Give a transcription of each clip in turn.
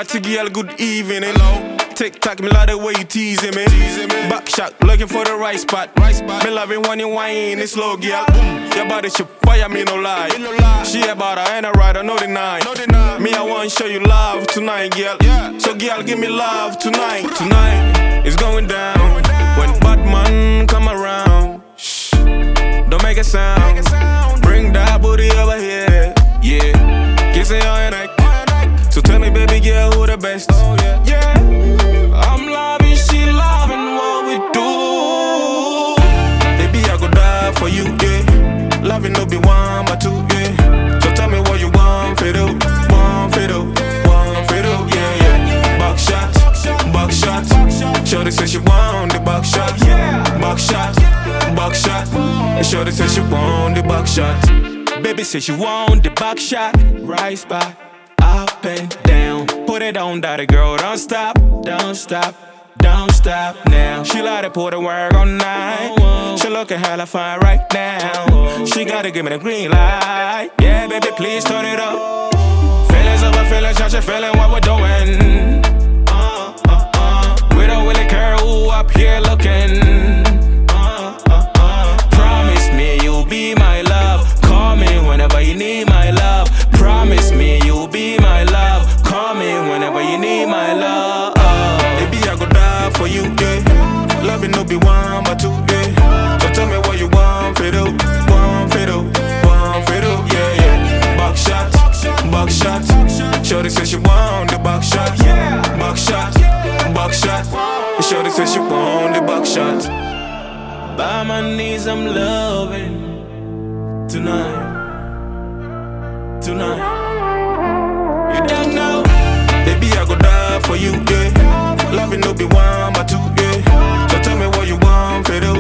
Party girl, good evening. Hello. Tick-tock, me love the way you teasing me. Back shot, looking for the right spot. Me love it when you whine, it's slow, girl. Your body should fire me, no lie. She about her and a rider, no deny. Me, I want to show you love tonight, girl. So, girl, give me love tonight. Tonight, it's going down. When Batman come around, shh, don't make a sound. Bring that booty over here, yeah. Kiss it on your neck. So tell me, baby girl, who the best? Yeah. I'm loving, she loving what we do. Baby, I go die for you, yeah. Loving no be one but two, yeah. So tell me what you want, fiddle, yeah. Back shot. Shorty says she want the back shot. Back shot. Shorty says she want the back shot. Baby says she want the back shot. Right spot, up and down. Put it on, daddy girl, don't stop now. She like to put the work on night. She looking hella fine right now. She gotta give me the green light. Yeah, baby, please turn it up. Feelings over feelings, just you feeling what we're doing. We don't really care who up here looking. Promise me you'll be my love. Call me whenever you need my love. Promise me you'll be my love. Call me whenever you need my love. Baby, I go die for you, yeah. Loving no be one but two, yeah. So tell me what you want, fiddle, yeah. Back shot. Shorty says she want the back shot. Shorty says she want the back shot. By my knees, I'm loving tonight. You don't know. Baby, I go die for you, yeah. Loving no be one but two, yeah. So tell me what you want, fiddle,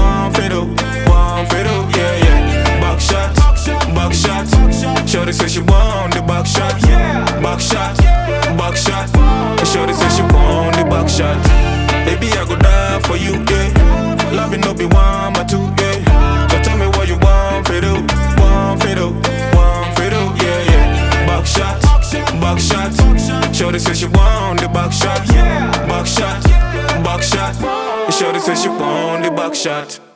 yeah. Back shot. Shorty says she want the back shot. Shorty says she want the back shot. Baby, I go die for you, yeah. Loving no be one but two, yeah. So tell me what you want, fiddle, yeah. Back shot. Shorty says she want the back shot. Shorty says she want the back shot.